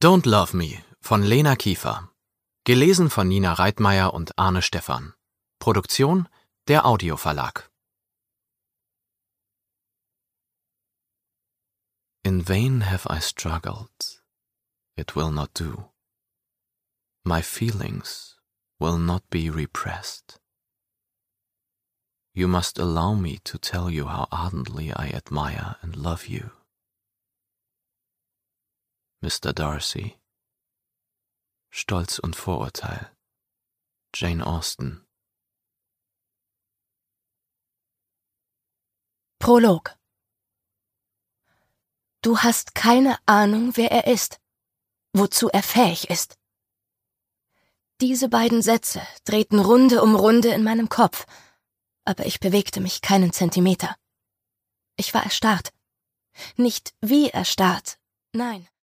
Don't Love Me von Lena Kiefer. Gelesen von Nina Reitmeier und Arne Stephan. Produktion der Audioverlag. In vain have I struggled. It will not do. My feelings will not be repressed. You must allow me to tell you how ardently I admire and love you. Mr. Darcy. Stolz und Vorurteil. Jane Austen. Prolog. Du hast keine Ahnung, wer er ist, wozu er fähig ist. Diese beiden Sätze drehten Runde um Runde in meinem Kopf, aber ich bewegte mich keinen Zentimeter. Ich war erstarrt. Nicht wie erstarrt, nein.